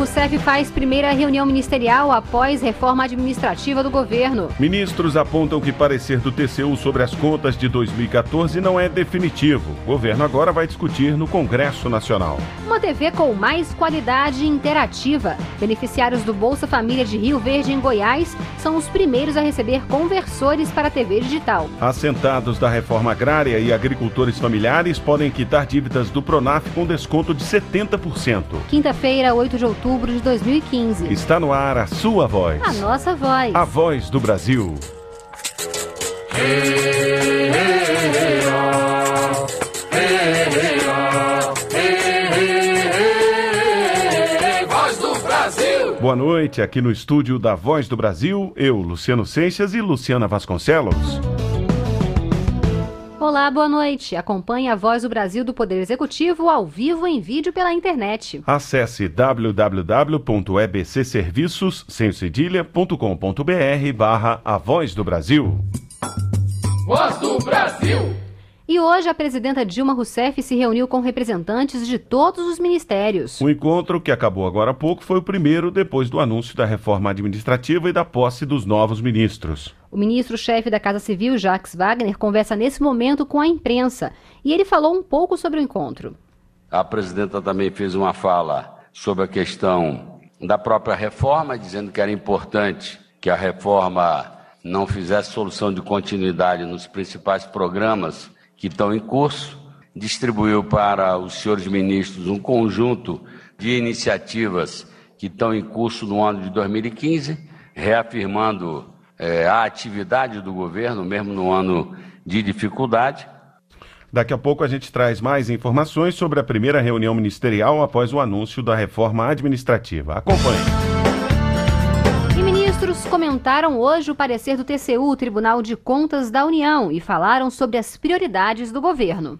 Rousseff faz primeira reunião ministerial após reforma administrativa do governo. Ministros apontam que parecer do TCU sobre as contas de 2014 não é definitivo. O governo agora vai discutir no Congresso Nacional. Uma TV com mais qualidade interativa. Beneficiários do Bolsa Família de Rio Verde, em Goiás, são os primeiros a receber conversores para a TV digital. Assentados da reforma agrária e agricultores familiares podem quitar dívidas do Pronaf com desconto de 70%. Quinta-feira, 8 de outubro de 2015. Está no ar a sua voz. A nossa voz. A voz do Brasil. Voz do Brasil. Boa noite, aqui no estúdio da Voz do Brasil, eu, Luciano Seixas e Luciana Vasconcelos. Olá, boa noite. Acompanhe a Voz do Brasil do Poder Executivo ao vivo em vídeo pela internet. Acesse www.ebcserviços.com.br/A Voz do Brasil. Voz do Brasil. E hoje a presidenta Dilma Rousseff se reuniu com representantes de todos os ministérios. O encontro, que acabou agora há pouco, foi o primeiro depois do anúncio da reforma administrativa e da posse dos novos ministros. O ministro-chefe da Casa Civil, Jacques Wagner, conversa nesse momento com a imprensa. E ele falou um pouco sobre o encontro. A presidenta também fez uma fala sobre a questão da própria reforma, dizendo que era importante que a reforma não fizesse solução de continuidade nos principais programas que estão em curso, distribuiu para os senhores ministros um conjunto de iniciativas que estão em curso no ano de 2015, reafirmando a atividade do governo, mesmo no ano de dificuldade. Daqui a pouco a gente traz mais informações sobre a primeira reunião ministerial após o anúncio da reforma administrativa. Acompanhe. Ministros comentaram hoje o parecer do TCU, Tribunal de Contas da União, e falaram sobre as prioridades do governo.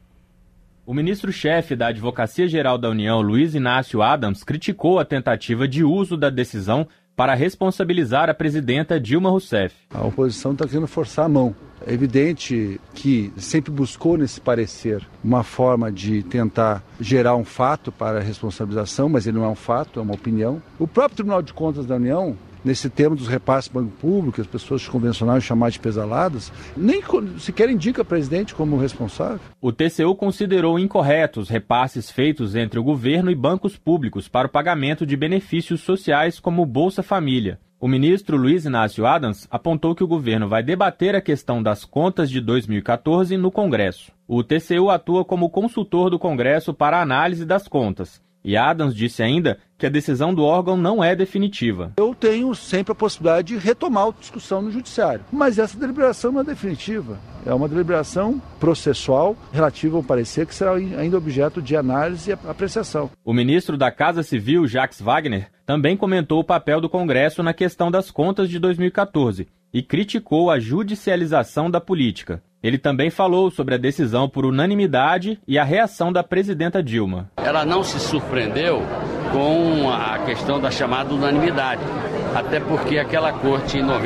O ministro-chefe da Advocacia Geral da União, Luiz Inácio Adams, criticou a tentativa de uso da decisão para responsabilizar a presidenta Dilma Rousseff. A oposição está querendo forçar a mão. É evidente que sempre buscou nesse parecer uma forma de tentar gerar um fato para a responsabilização, mas ele não é um fato, é uma opinião. O próprio Tribunal de Contas da União, nesse tema dos repasses do banco público, as pessoas convencionais chamar de pesaladas, nem sequer indica o presidente como responsável. O TCU considerou incorretos repasses feitos entre o governo e bancos públicos para o pagamento de benefícios sociais como o Bolsa Família. O ministro Luiz Inácio Adams apontou que o governo vai debater a questão das contas de 2014 no Congresso. O TCU atua como consultor do Congresso para a análise das contas. E Adams disse ainda que a decisão do órgão não é definitiva. Eu tenho sempre a possibilidade de retomar a discussão no judiciário, mas essa deliberação não é definitiva. É uma deliberação processual relativa ao parecer que será ainda objeto de análise e apreciação. O ministro da Casa Civil, Jacques Wagner, também comentou o papel do Congresso na questão das contas de 2014 e criticou a judicialização da política. Ele também falou sobre a decisão por unanimidade e a reação da presidenta Dilma. Ela não se surpreendeu com a questão da chamada unanimidade, até porque aquela corte, em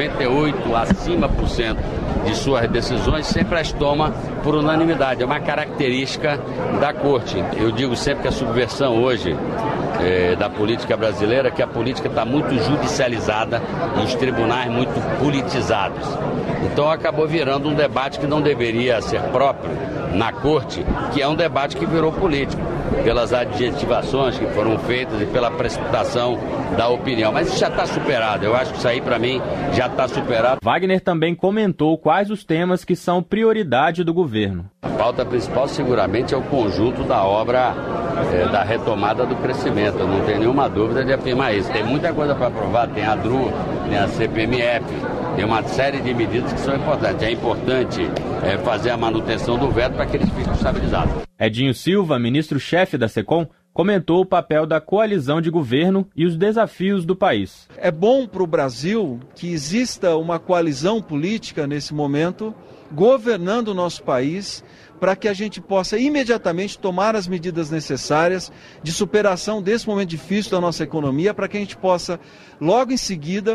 98% de suas decisões, sempre as toma por unanimidade. É uma característica da corte. Eu digo sempre que a subversão hoje da política brasileira, que a política está muito judicializada e os tribunais muito politizados. Então acabou virando um debate que não deveria ser próprio na corte, que é um debate que virou político, pelas adjetivações que foram feitas e pela precipitação da opinião. Mas isso já está superado, eu acho que isso aí para mim já está superado. Wagner também comentou quais os temas que são prioridade do governo. A pauta principal seguramente é o conjunto da obra da retomada do crescimento, eu não tenho nenhuma dúvida de afirmar isso. Tem muita coisa para aprovar, tem a DRU, tem a CPMF, tem uma série de medidas que são importantes. É importante fazer a manutenção do veto para que eles fiquem estabilizados. Edinho Silva, ministro-chefe da SECOM, comentou o papel da coalizão de governo e os desafios do país. É bom para o Brasil que exista uma coalizão política nesse momento, governando o nosso país, para que a gente possa imediatamente tomar as medidas necessárias de superação desse momento difícil da nossa economia, para que a gente possa, logo em seguida,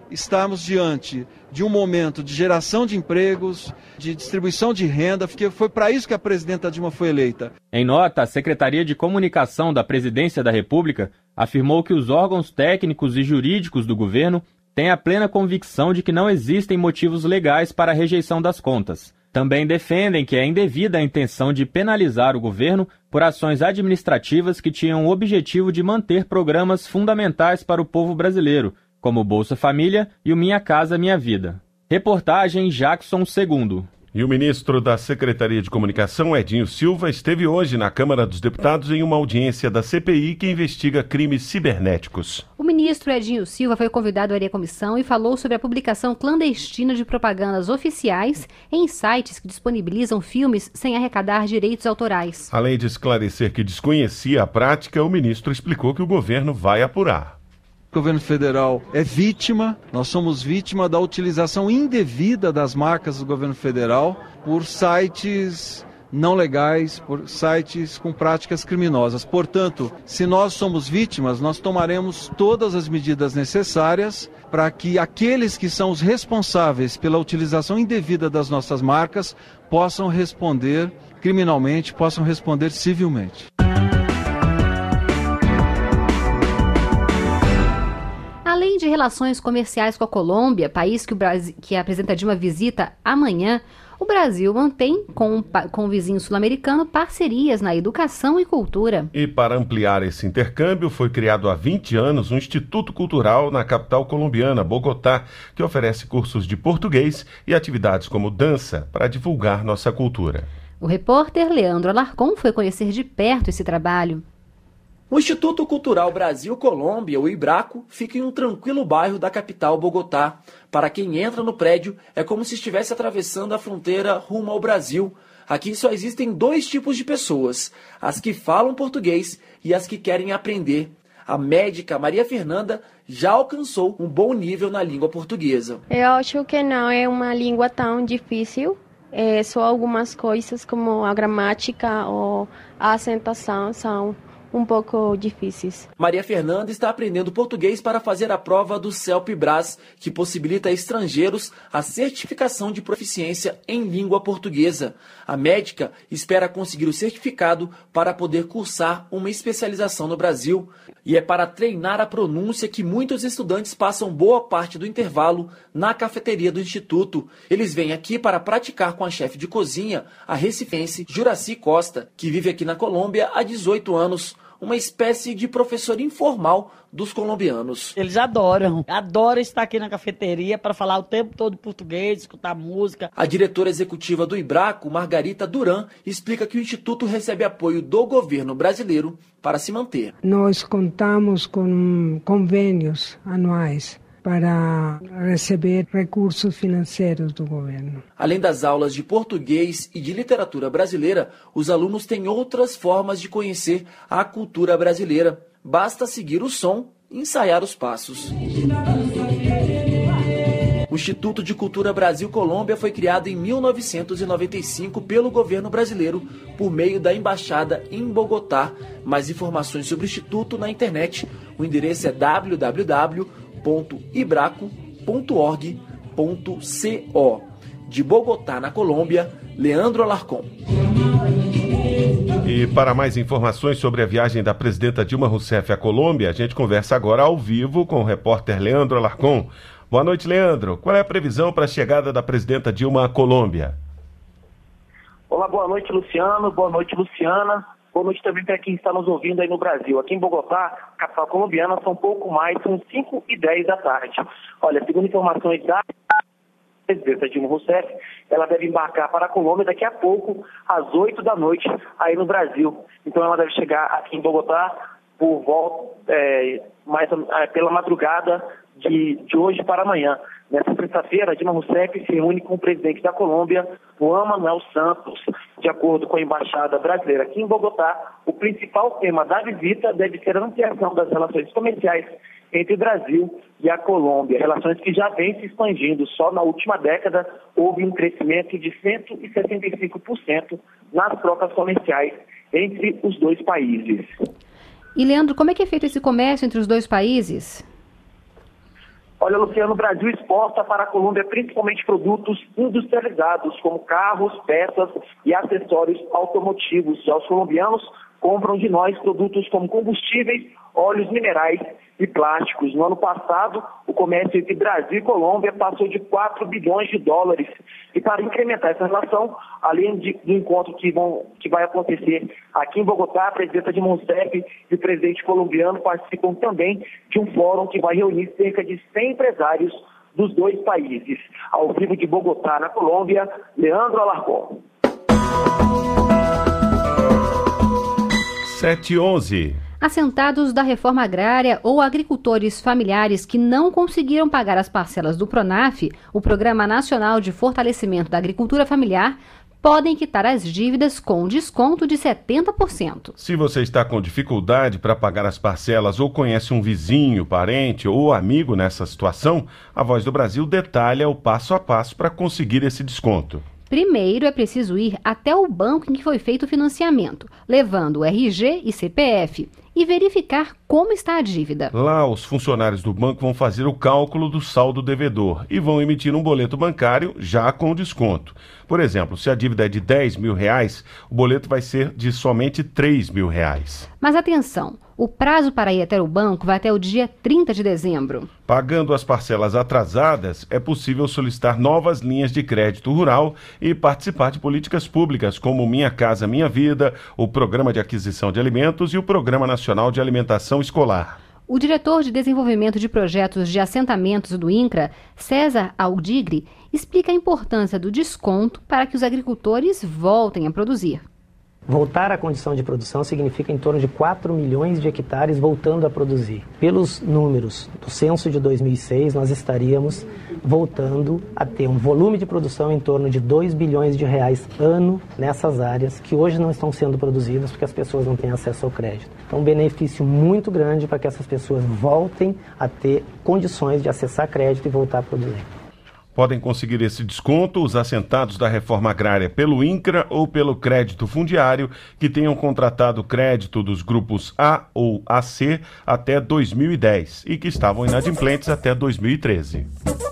estarmos diante de um momento de geração de empregos, de distribuição de renda, porque foi para isso que a presidenta Dilma foi eleita. Em nota, a Secretaria de Comunicação da Presidência da República afirmou que os órgãos técnicos e jurídicos do governo têm a plena convicção de que não existem motivos legais para a rejeição das contas. Também defendem que é indevida a intenção de penalizar o governo por ações administrativas que tinham o objetivo de manter programas fundamentais para o povo brasileiro, como o Bolsa Família e o Minha Casa Minha Vida. Reportagem Jackson II. E o ministro da Secretaria de Comunicação, Edinho Silva, esteve hoje na Câmara dos Deputados em uma audiência da CPI que investiga crimes cibernéticos. O ministro Edinho Silva foi convidado a ir à comissão e falou sobre a publicação clandestina de propagandas oficiais em sites que disponibilizam filmes sem arrecadar direitos autorais. Além de esclarecer que desconhecia a prática, o ministro explicou que o governo vai apurar. O governo federal é vítima, nós somos vítima da utilização indevida das marcas do governo federal por sites não legais, por sites com práticas criminosas. Portanto, se nós somos vítimas, nós tomaremos todas as medidas necessárias para que aqueles que são os responsáveis pela utilização indevida das nossas marcas possam responder criminalmente, possam responder civilmente. Além de relações comerciais com a Colômbia, país que a presidenta Dilma visita amanhã, o Brasil mantém com o vizinho sul-americano parcerias na educação e cultura. E para ampliar esse intercâmbio, foi criado há 20 anos um Instituto Cultural na capital colombiana, Bogotá, que oferece cursos de português e atividades como dança para divulgar nossa cultura. O repórter Leandro Alarcon foi conhecer de perto esse trabalho. O Instituto Cultural Brasil-Colômbia, o IBRACO, fica em um tranquilo bairro da capital, Bogotá. Para quem entra no prédio, é como se estivesse atravessando a fronteira rumo ao Brasil. Aqui só existem dois tipos de pessoas, as que falam português e as que querem aprender. A médica Maria Fernanda já alcançou um bom nível na língua portuguesa. Eu acho que não é uma língua tão difícil. Só algumas coisas como a gramática ou a acentuação são um pouco difíceis. Maria Fernanda está aprendendo português para fazer a prova do CELP-BRAS, que possibilita a estrangeiros a certificação de proficiência em língua portuguesa. A médica espera conseguir o certificado para poder cursar uma especialização no Brasil. E é para treinar a pronúncia que muitos estudantes passam boa parte do intervalo na cafeteria do Instituto. Eles vêm aqui para praticar com a chefe de cozinha, a recifense Juraci Costa, que vive aqui na Colômbia há 18 anos. Uma espécie de professor informal dos colombianos. Eles adoram estar aqui na cafeteria para falar o tempo todo português, escutar música. A diretora executiva do IBRACO, Margarita Duran, explica que o Instituto recebe apoio do governo brasileiro para se manter. Nós contamos com convênios anuais para receber recursos financeiros do governo. Além das aulas de português e de literatura brasileira, os alunos têm outras formas de conhecer a cultura brasileira. Basta seguir o som e ensaiar os passos. O Instituto de Cultura Brasil-Colômbia foi criado em 1995 pelo governo brasileiro por meio da embaixada em Bogotá. Mais informações sobre o Instituto na internet. O endereço é www.ibraco.org.co. De Bogotá, na Colômbia, Leandro Alarcon. E para mais informações sobre a viagem da presidenta Dilma Rousseff à Colômbia, a gente conversa agora ao vivo com o repórter Leandro Alarcon. Boa noite, Leandro. Qual é a previsão para a chegada da presidenta Dilma à Colômbia? Olá, boa noite, Luciano. Boa noite, Luciana. Boa noite também para quem está nos ouvindo aí no Brasil. Aqui em Bogotá, capital colombiana, são pouco mais, são 5h10 da tarde. Olha, segundo informações da presidenta Dilma Rousseff, ela deve embarcar para a Colômbia daqui a pouco, às 8 da noite, aí no Brasil. Então ela deve chegar aqui em Bogotá por volta, pela madrugada de hoje para amanhã. Nessa sexta-feira, Dilma Rousseff se reúne com o presidente da Colômbia, Juan Manuel Santos. De acordo com a embaixada brasileira aqui em Bogotá, o principal tema da visita deve ser a ampliação das relações comerciais entre o Brasil e a Colômbia, relações que já vêm se expandindo. Só na última década houve um crescimento de 165% nas trocas comerciais entre os dois países. E, Leandro, como é que é feito esse comércio entre os dois países? Olha, Luciano, o Brasil exporta para a Colômbia principalmente produtos industrializados, como carros, peças e acessórios automotivos. Já os colombianos compram de nós produtos como combustíveis, óleos minerais e plásticos. No ano passado, o comércio entre Brasil e Colômbia passou de 4 bilhões de dólares. E para incrementar essa relação, além do encontro que vai acontecer aqui em Bogotá, a presidenta Dilma Rousseff e o presidente colombiano participam também de um fórum que vai reunir cerca de 100 empresários dos dois países. Ao vivo de Bogotá, na Colômbia, Leandro Alarcón. 7h11. Assentados da reforma agrária ou agricultores familiares que não conseguiram pagar as parcelas do PRONAF, o Programa Nacional de Fortalecimento da Agricultura Familiar, podem quitar as dívidas com desconto de 70%. Se você está com dificuldade para pagar as parcelas ou conhece um vizinho, parente ou amigo nessa situação, a Voz do Brasil detalha o passo a passo para conseguir esse desconto. Primeiro, é preciso ir até o banco em que foi feito o financiamento, levando o RG e CPF, e verificar como está a dívida. Lá, os funcionários do banco vão fazer o cálculo do saldo devedor e vão emitir um boleto bancário já com desconto. Por exemplo, se a dívida é de R$10 mil, o boleto vai ser de somente R$3 mil. Mas atenção, o prazo para ir até o banco vai até o dia 30 de dezembro. Pagando as parcelas atrasadas, é possível solicitar novas linhas de crédito rural e participar de políticas públicas como Minha Casa Minha Vida, o Programa de Aquisição de Alimentos e o Programa Nacional de Alimentação Escolar. O diretor de Desenvolvimento de Projetos de Assentamentos do INCRA, César Aldigre, explica a importância do desconto para que os agricultores voltem a produzir. Voltar à condição de produção significa em torno de 4 milhões de hectares voltando a produzir. Pelos números do censo de 2006, nós estaríamos voltando a ter um volume de produção em torno de 2 bilhões de reais ano nessas áreas que hoje não estão sendo produzidas porque as pessoas não têm acesso ao crédito. Então, um benefício muito grande para que essas pessoas voltem a ter condições de acessar crédito e voltar a produzir. Podem conseguir esse desconto os assentados da reforma agrária pelo INCRA ou pelo crédito fundiário que tenham contratado crédito dos grupos A ou AC até 2010 e que estavam inadimplentes até 2013.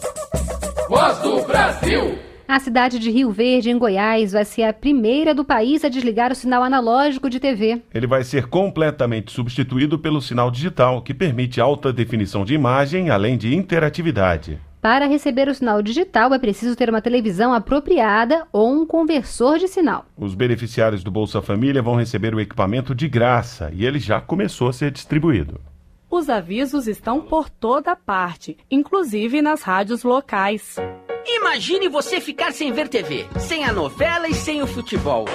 Voz do Brasil! A cidade de Rio Verde, em Goiás, vai ser a primeira do país a desligar o sinal analógico de TV. Ele vai ser completamente substituído pelo sinal digital, que permite alta definição de imagem, além de interatividade. Para receber o sinal digital, é preciso ter uma televisão apropriada ou um conversor de sinal. Os beneficiários do Bolsa Família vão receber o equipamento de graça e ele já começou a ser distribuído. Os avisos estão por toda parte, inclusive nas rádios locais. Imagine você ficar sem ver TV, sem a novela e sem o futebol.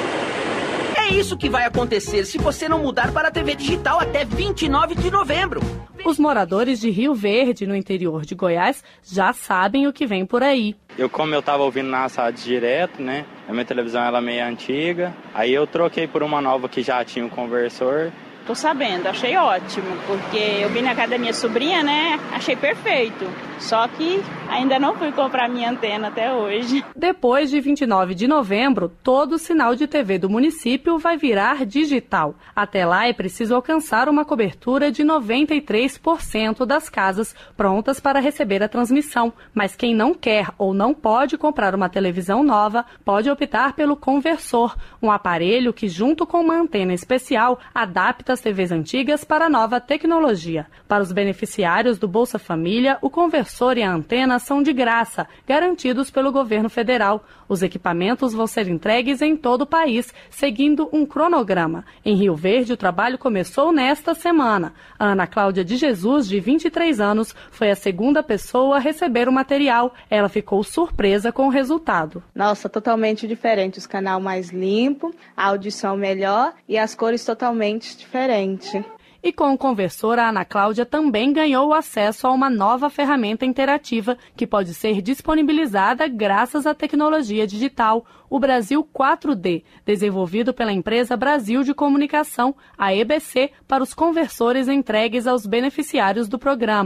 É isso que vai acontecer se você não mudar para a TV digital até 29 de novembro. Os moradores de Rio Verde, no interior de Goiás, já sabem o que vem por aí. Como eu estava ouvindo nas rádios direto, né? A minha televisão ela é meio antiga. Aí eu troquei por uma nova que já tinha um conversor. Tô sabendo, achei ótimo, porque eu vi na casa da minha sobrinha, né? Achei perfeito. Só que ainda não fui comprar minha antena até hoje. Depois de 29 de novembro, todo o sinal de TV do município vai virar digital. Até lá é preciso alcançar uma cobertura de 93% das casas prontas para receber a transmissão. Mas quem não quer ou não pode comprar uma televisão nova, pode optar pelo conversor, um aparelho que, junto com uma antena especial, adapta as TVs antigas para a nova tecnologia. Para os beneficiários do Bolsa Família, o conversor e a antena são de graça, garantidos pelo governo federal. Os equipamentos vão ser entregues em todo o país, seguindo um cronograma. Em Rio Verde, o trabalho começou nesta semana. A Ana Cláudia de Jesus, de 23 anos, foi a segunda pessoa a receber o material. Ela ficou surpresa com o resultado. Nossa, totalmente diferente. Os canal mais limpo, a audição melhor e as cores totalmente diferentes. E com o conversor, a Ana Cláudia também ganhou acesso a uma nova ferramenta interativa que pode ser disponibilizada graças à tecnologia digital, o Brasil 4D, desenvolvido pela empresa Brasil de Comunicação, a EBC, para os conversores entregues aos beneficiários do programa.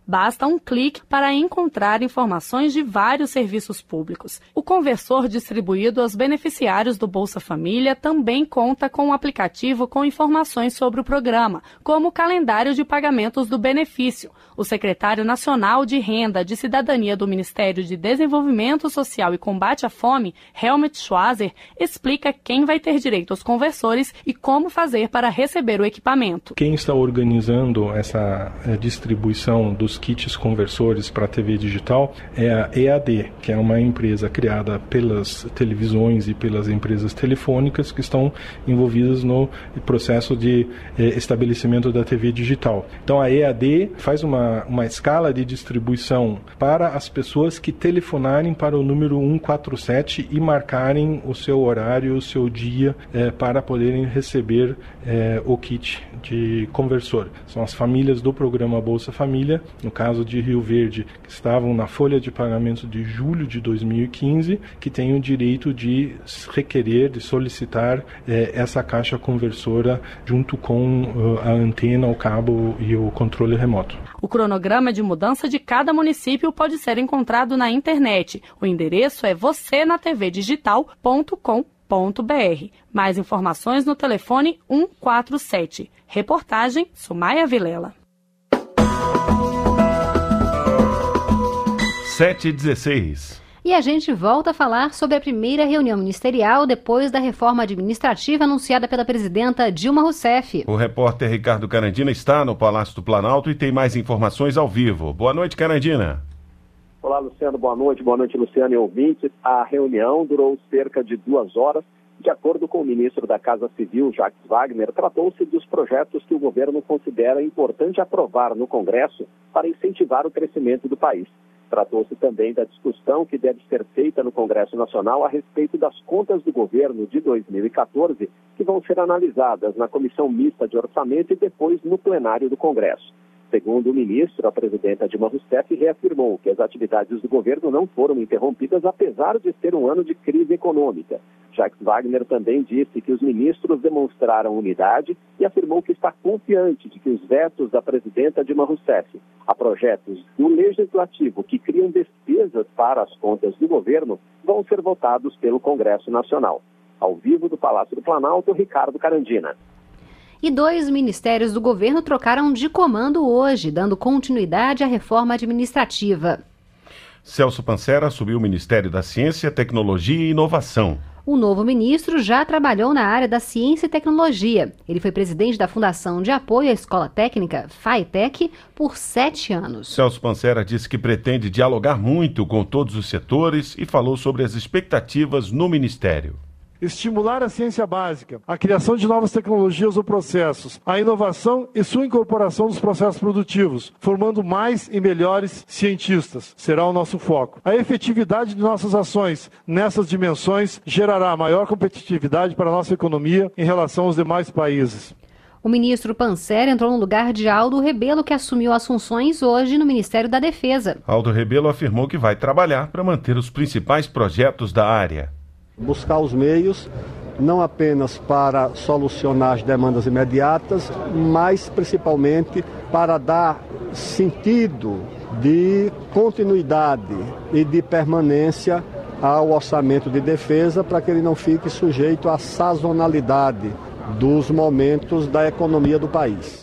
Basta um clique para encontrar informações de vários serviços públicos. O conversor distribuído aos beneficiários do Bolsa Família também conta com um aplicativo com informações sobre o programa, como o calendário de pagamentos do benefício. O secretário nacional de Renda de Cidadania do Ministério de Desenvolvimento Social e Combate à Fome, Helmut Schwazer, explica quem vai ter direito aos conversores e como fazer para receber o equipamento. Quem está organizando essa distribuição dos kits conversores para a TV digital é a EAD, que é uma empresa criada pelas televisões e pelas empresas telefônicas que estão envolvidas no processo de estabelecimento da TV digital. Então a EAD faz uma escala de distribuição para as pessoas que telefonarem para o número 147 e marcarem o seu horário, o seu dia para poderem receber o kit de conversor. São as famílias do programa Bolsa Família, no caso de Rio Verde, que estavam na folha de pagamento de julho de 2015, que têm o direito de requerer, de solicitar essa caixa conversora junto com a antena, o cabo e o controle remoto. O cronograma de mudança de cada município pode ser encontrado na internet. O endereço é vocenatevdigital.com.br. Mais informações no telefone 147. Reportagem Sumaia Vilela. 7h16. E a gente volta a falar sobre a primeira reunião ministerial depois da reforma administrativa anunciada pela presidenta Dilma Rousseff. O repórter Ricardo Carandina está no Palácio do Planalto e tem mais informações ao vivo. Boa noite, Carandina. Olá, Luciano. Boa noite, Luciano e ouvintes. A reunião durou cerca de 2 horas. De acordo com o ministro da Casa Civil, Jacques Wagner, tratou-se dos projetos que o governo considera importante aprovar no Congresso para incentivar o crescimento do país. Tratou-se também da discussão que deve ser feita no Congresso Nacional a respeito das contas do governo de 2014, que vão ser analisadas na Comissão Mista de Orçamento e depois no plenário do Congresso. Segundo o ministro, a presidenta Dilma Rousseff reafirmou que as atividades do governo não foram interrompidas, apesar de ser um ano de crise econômica. Jacques Wagner também disse que os ministros demonstraram unidade e afirmou que está confiante de que os vetos da presidenta Dilma Rousseff a projetos do Legislativo que criam despesas para as contas do governo vão ser votados pelo Congresso Nacional. Ao vivo do Palácio do Planalto, Ricardo Carandina. E 2 ministérios do governo trocaram de comando hoje, dando continuidade à reforma administrativa. Celso Pancera assumiu o Ministério da Ciência, Tecnologia e Inovação. O novo ministro já trabalhou na área da ciência e tecnologia. Ele foi presidente da Fundação de Apoio à Escola Técnica, FAETEC, por 7 anos. Celso Pancera disse que pretende dialogar muito com todos os setores e falou sobre as expectativas no Ministério. Estimular a ciência básica, a criação de novas tecnologias ou processos, a inovação e sua incorporação nos processos produtivos, formando mais e melhores cientistas, será o nosso foco. A efetividade de nossas ações nessas dimensões gerará maior competitividade para a nossa economia em relação aos demais países. O ministro Pancera entrou no lugar de Aldo Rebelo, que assumiu as funções hoje no Ministério da Defesa. Aldo Rebelo afirmou que vai trabalhar para manter os principais projetos da área. Buscar os meios, não apenas para solucionar as demandas imediatas, mas principalmente para dar sentido de continuidade e de permanência ao orçamento de defesa, para que ele não fique sujeito à sazonalidade dos momentos da economia do país.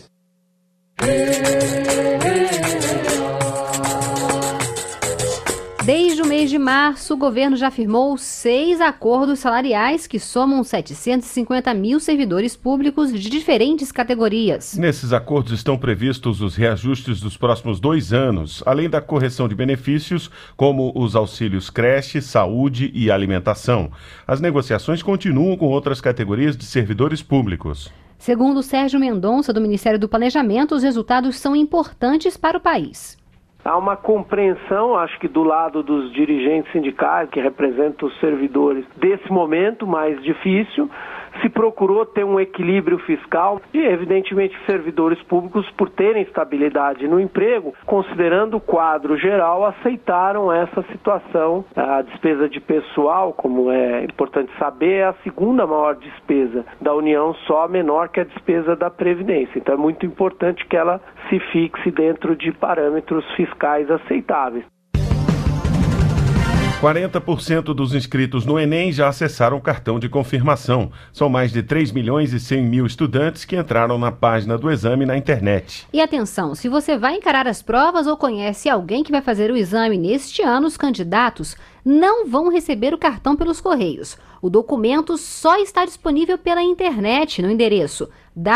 Desde o mês de março, o governo já firmou 6 acordos salariais que somam 750 mil servidores públicos de diferentes categorias. Nesses acordos estão previstos os reajustes dos próximos 2 anos, além da correção de benefícios, como os auxílios creche, saúde e alimentação. As negociações continuam com outras categorias de servidores públicos. Segundo Sérgio Mendonça, do Ministério do Planejamento, os resultados são importantes para o país. Há uma compreensão, acho que do lado dos dirigentes sindicais, que representam os servidores desse momento mais difícil, se procurou ter um equilíbrio fiscal e, evidentemente, servidores públicos, por terem estabilidade no emprego, considerando o quadro geral, aceitaram essa situação. A despesa de pessoal, como é importante saber, é a segunda maior despesa da União, só menor que a despesa da Previdência. Então é muito importante que ela se fixe dentro de parâmetros fiscais aceitáveis. 40% dos inscritos no Enem já acessaram o cartão de confirmação. São mais de 3 milhões e 100 mil estudantes que entraram na página do exame na internet. E atenção, se você vai encarar as provas ou conhece alguém que vai fazer o exame neste ano, os candidatos não vão receber o cartão pelos correios. O documento só está disponível pela internet no endereço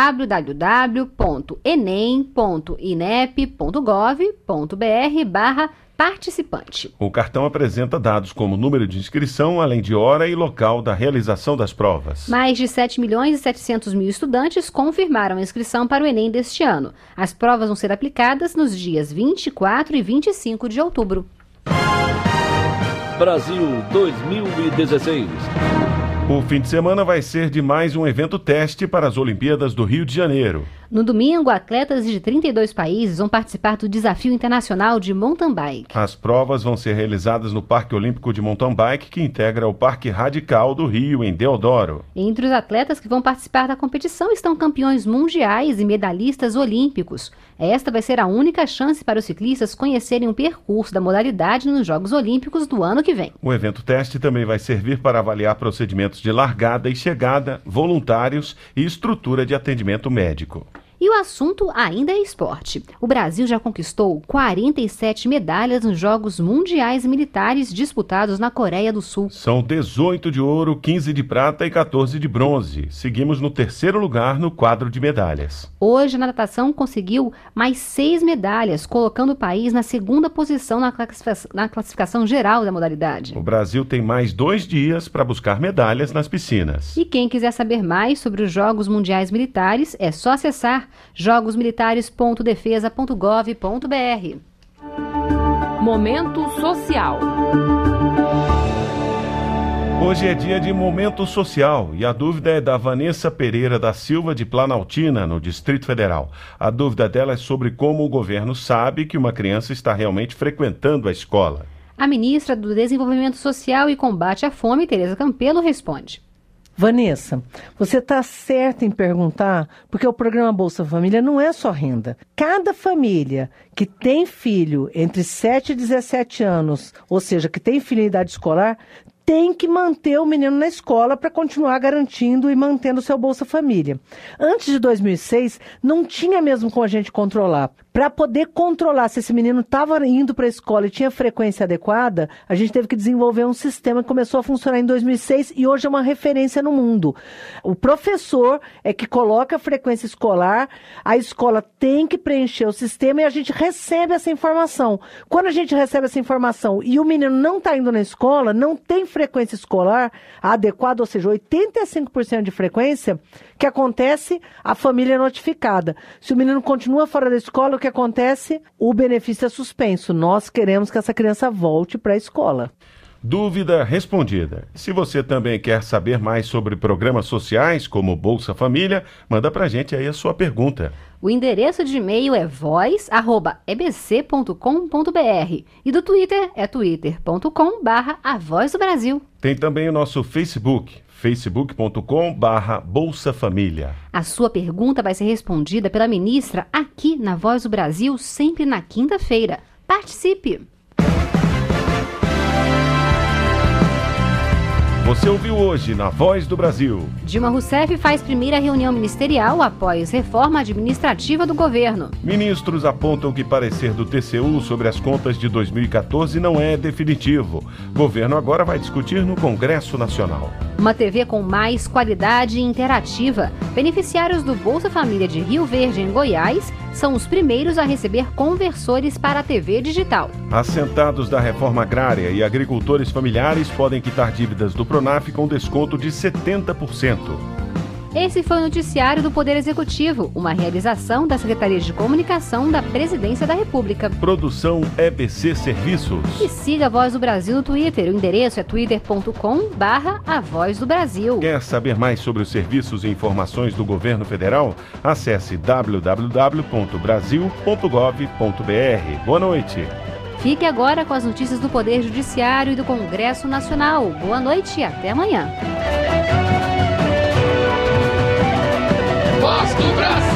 www.enem.inep.gov.br/participante. O cartão apresenta dados como número de inscrição, além de hora e local da realização das provas. Mais de 7 milhões e 700 mil estudantes confirmaram a inscrição para o Enem deste ano. As provas vão ser aplicadas nos dias 24 e 25 de outubro. Brasil 2016. O fim de semana vai ser de mais um evento teste para as Olimpíadas do Rio de Janeiro. No domingo, atletas de 32 países vão participar do Desafio Internacional de Mountain Bike. As provas vão ser realizadas no Parque Olímpico de Mountain Bike, que integra o Parque Radical do Rio, em Deodoro. Entre os atletas que vão participar da competição estão campeões mundiais e medalhistas olímpicos. Esta vai ser a única chance para os ciclistas conhecerem o percurso da modalidade nos Jogos Olímpicos do ano que vem. O evento teste também vai servir para avaliar procedimentos de largada e chegada, voluntários e estrutura de atendimento médico. E o assunto ainda é esporte. O Brasil já conquistou 47 medalhas nos Jogos Mundiais Militares disputados na Coreia do Sul. São 18 de ouro, 15 de prata e 14 de bronze. Seguimos no terceiro lugar no quadro de medalhas. Hoje, a natação conseguiu mais 6 medalhas, colocando o país na segunda posição na classificação geral da modalidade. O Brasil tem mais 2 dias para buscar medalhas nas piscinas. E quem quiser saber mais sobre os Jogos Mundiais Militares, é só acessar jogosmilitares.defesa.gov.br. Momento Social. Hoje é dia de Momento Social e a dúvida é da Vanessa Pereira da Silva, de Planaltina, no Distrito Federal. A dúvida dela é sobre como o governo sabe que uma criança está realmente frequentando a escola. A ministra do Desenvolvimento Social e Combate à Fome, Tereza Campelo, responde. Vanessa, você está certa em perguntar, porque o programa Bolsa Família não é só renda. Cada família que tem filho entre 7 e 17 anos, ou seja, que tem filho em idade escolar, tem que manter o menino na escola para continuar garantindo e mantendo o seu Bolsa Família. Antes de 2006, não tinha mesmo como a gente controlar. Para poder controlar se esse menino estava indo para a escola e tinha frequência adequada, a gente teve que desenvolver um sistema que começou a funcionar em 2006 e hoje é uma referência no mundo. O professor é que coloca a frequência escolar, a escola tem que preencher o sistema e a gente recebe essa informação. Quando a gente recebe essa informação e o menino não está indo na escola, não tem frequência escolar adequada, ou seja, 85% de frequência, que acontece, a família é notificada. Se o menino continua fora da escola, o que acontece? O benefício é suspenso. Nós queremos que essa criança volte para a escola. Dúvida respondida. Se você também quer saber mais sobre programas sociais, como Bolsa Família, manda pra gente aí a sua pergunta. O endereço de e-mail é voz@ebc.com.br e do Twitter é twitter.com/avozdobrasil. Tem também o nosso Facebook, facebook.com/Bolsa Família. A sua pergunta vai ser respondida pela ministra aqui na Voz do Brasil, sempre na quinta-feira. Participe! Você ouviu hoje na Voz do Brasil. Dilma Rousseff faz primeira reunião ministerial após reforma administrativa do governo. Ministros apontam que parecer do TCU sobre as contas de 2014 não é definitivo. O governo agora vai discutir no Congresso Nacional. Uma TV com mais qualidade interativa. Beneficiários do Bolsa Família de Rio Verde, em Goiás, são os primeiros a receber conversores para a TV digital. Assentados da reforma agrária e agricultores familiares podem quitar dívidas do Pronaf com desconto de 70%. Esse foi o Noticiário do Poder Executivo, uma realização da Secretaria de Comunicação da Presidência da República. Produção EBC Serviços. E siga a Voz do Brasil no Twitter. O endereço é twitter.com/A Voz do Brasil. Quer saber mais sobre os serviços e informações do governo federal? Acesse www.brasil.gov.br. Boa noite. Fique agora com as notícias do Poder Judiciário e do Congresso Nacional. Boa noite e até amanhã. Voz do Brasil.